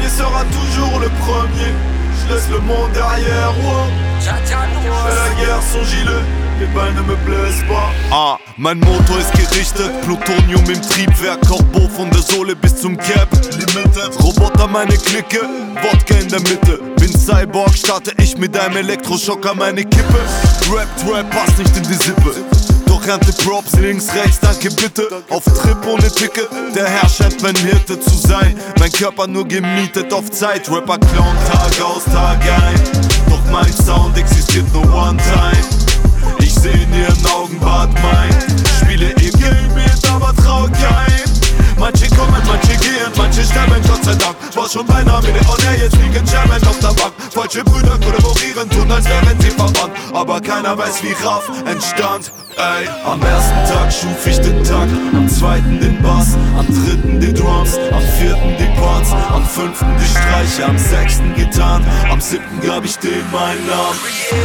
premier sera toujours le premier. Je laisse le monde derrière, wow. Je fais la guerre sans gilet, les balles ne me blessent pas. Mein Motor ist gerichtet, Plutonium im Triebwerk, Corbeau von der Sohle bis zum Cap. Roboter meine Clique, Wodka in der Mitte. Bin Cyborg, starte ich mit einem Elektroschocker meine Kippe. Rap passt nicht in die Sippe. Doch ernte Props links, rechts, danke bitte. Auf Trip ohne Ticket, der Herr scheint mein Hirte zu sein. Mein Körper nur gemietet auf Zeit. Rapper klauen Tag aus, Tag ein. Doch mein Sound existiert nur one time. Ich seh in ihren Augen Bad mein. Spiele ihr Game mit, aber trau kein. Manche kommen, manche gehen, manche sterben, Gott sei Dank. War schon beinahe Millionär, jetzt liegen German auf der Bank. Falsche Brüder kollaborieren, tun als wären sie verwandt. Aber keiner weiß, wie Raff entstand. Ey, am ersten Tag schuf ich den Takt, am zweiten den Bass, am dritten die Drums, am vierten die Parts, am fünften die Streicher, am sechsten Gitarren, am siebten gab ich dem meinen Namen.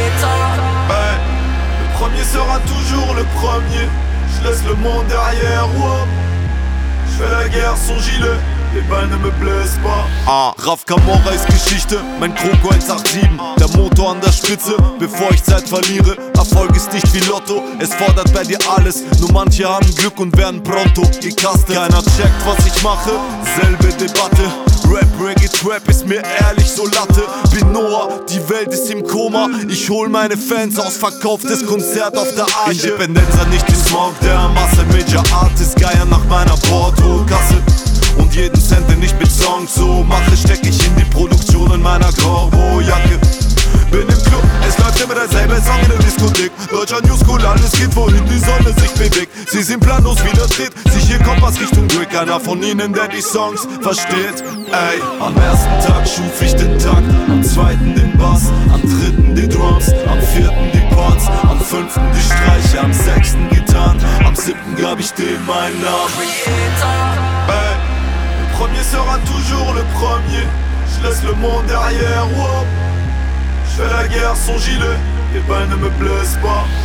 Ey, le premier sera toujours le premier. Je laisse le monde derrière, wow. Je fais la guerre sans gilet, les balles ne me blessent pas. Raf Camorra ist Geschichte, mein Kroko 187. Der Motor an der Spitze, bevor ich Zeit verliere. Erfolg ist nicht wie Lotto, es fordert bei dir alles. Nur manche haben Glück und werden pronto gecastet. Keiner checkt, was ich mache, selbe Debatte. Rap, Reggae, Trap ist mir ehrlich so Latte. Bin Noah, die Welt ist im Koma. Ich hol meine Fans aus, verkauftes Konzert auf der Arche. Independenza, nicht die Smoke der Masse. Major Artist, Geier nach meiner Portokasse. Und jeden Cent, den ich mit Songs so mache, steck ich in die Produktion in meiner Corbo-Jacke. Bin im Club, es läuft immer derselbe Song in der Diskothek. Deutscher New School, alles geht, wohin die Sonne sich bewegt. Sie sind planlos wie der Tritt, sich hier Kompass Richtung Glück. Keiner von ihnen, der die Songs versteht. Ey, am ersten Tag schuf ich den Takt, am zweiten den Bass, am dritten die Drums, am vierten die Parts, am fünften die Streicher, am sechsten Gitarren, am siebten gab ich dem meinen Namen. Ey, le premier sera toujours le premier. Je laisse le monde derrière, wow. Je fais la guerre sans gilet, les balles ne me blessent pas.